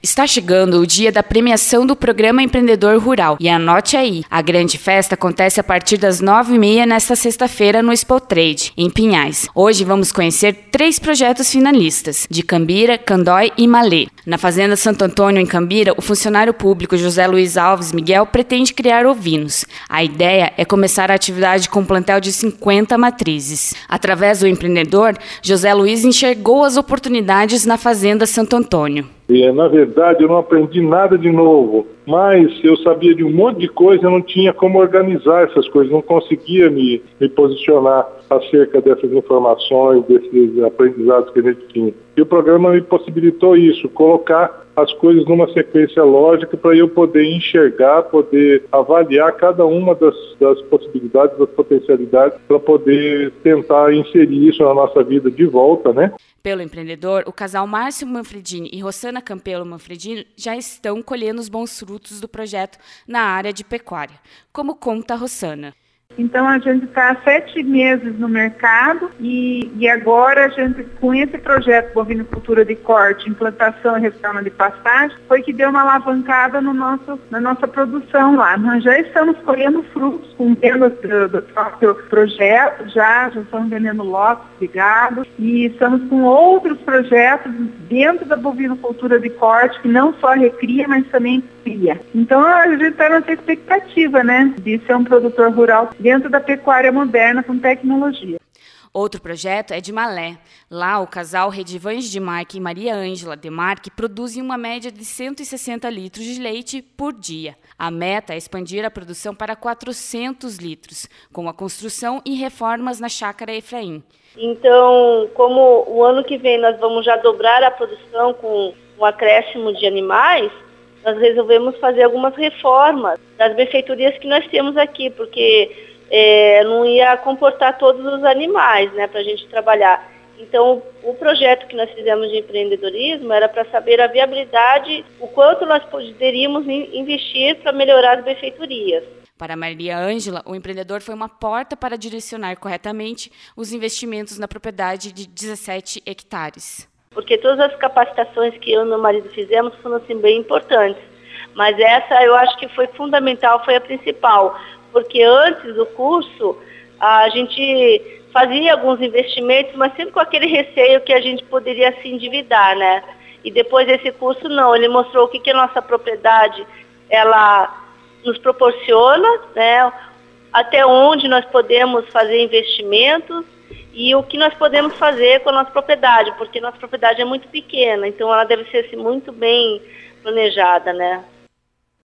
Está chegando o dia da premiação do Programa Empreendedor Rural. E anote aí, a grande festa acontece a partir das 9h30 nesta sexta-feira no Expo Trade, em Pinhais. Hoje vamos conhecer 3 projetos finalistas, de Cambira, Candói e Malê. Na Fazenda Santo Antônio, em Cambira, o funcionário público José Luiz Alves Miguel pretende criar ovinos. A ideia é começar a atividade com um plantel de 50 matrizes. Através do empreendedor, José Luiz enxergou as oportunidades na Fazenda Santo Antônio. Na verdade, eu não aprendi nada de novo, mas eu sabia de um monte de coisa, eu não tinha como organizar essas coisas, não conseguia me posicionar acerca dessas informações, desses aprendizados que a gente tinha. E o programa me possibilitou isso, colocar as coisas numa sequência lógica para eu poder enxergar, poder avaliar cada uma das possibilidades, das potencialidades, para poder tentar inserir isso na nossa vida de volta, né? Pelo empreendedor, o casal Márcio Manfredini e Rossana Campelo Manfredini já estão colhendo os bons frutos do projeto na área de pecuária, como conta a Rossana. Então a gente está há 7 meses no mercado e agora a gente, com esse projeto Bovinocultura de Corte, Implantação e Reforma de Pastagem, foi que deu uma alavancada na nossa produção lá. Nós já estamos colhendo frutos com vendas do próprio projeto, já estamos vendendo lotes de gado e estamos com outros projetos dentro da bovinocultura de corte, que não só recria, mas também cria. Então a gente está nessa expectativa, né, de ser um produtor rural dentro da pecuária moderna com tecnologia. Outro projeto é de Malé. Lá, o casal Redivange de Marque e Maria Ângela de Marque produzem uma média de 160 litros de leite por dia. A meta é expandir a produção para 400 litros, com a construção e reformas na chácara Efraim. Então, como o ano que vem nós vamos já dobrar a produção com um acréscimo de animais, nós resolvemos fazer algumas reformas das benfeitorias que nós temos aqui, porque não ia comportar todos os animais, né, para a gente trabalhar. Então, o projeto que nós fizemos de empreendedorismo era para saber a viabilidade, o quanto nós poderíamos investir para melhorar as benfeitorias. Para Maria Ângela, o empreendedor foi uma porta para direcionar corretamente os investimentos na propriedade de 17 hectares. Porque todas as capacitações que eu e meu marido fizemos foram assim, bem importantes. Mas essa eu acho que foi fundamental, foi a principal. Porque antes do curso, a gente fazia alguns investimentos, mas sempre com aquele receio que a gente poderia se endividar, né? E depois desse curso, não. Ele mostrou o que a nossa propriedade, ela nos proporciona, né? Até onde nós podemos fazer investimentos e o que nós podemos fazer com a nossa propriedade, porque nossa propriedade é muito pequena, então ela deve ser assim, muito bem planejada, né?